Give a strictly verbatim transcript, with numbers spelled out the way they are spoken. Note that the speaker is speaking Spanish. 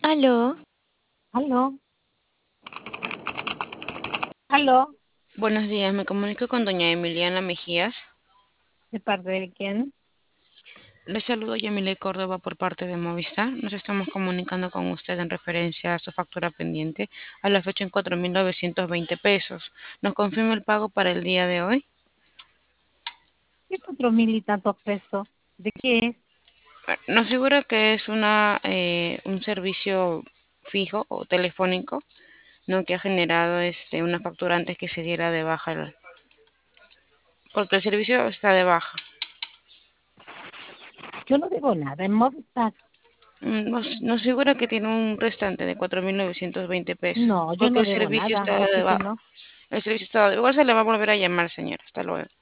Aló, Aló, aló, buenos días, me comunico con doña Emiliana Mejías. ¿de parte de quién? Le saludo Yamile Córdoba por parte de Movistar. Nos estamos comunicando con usted en referencia a su factura pendiente a la fecha en cuatro mil novecientos veinte pesos. ¿Nos confirma el pago para el día de hoy? ¿Qué cuatro mil y tantos pesos? ¿De qué es? Nos figura que es una, eh, un servicio fijo o telefónico, ¿no? Que ha generado este, una factura antes que se diera de baja, el- porque el servicio está de baja. Yo no debo nada en Movistar. Mm, Nos, nos figura que tiene un restante de cuatro mil novecientos veinte pesos, No, yo porque no el debo servicio nada, está así de que baja. no. El servicio está de... Igual se le va a volver a llamar, señora. Hasta luego.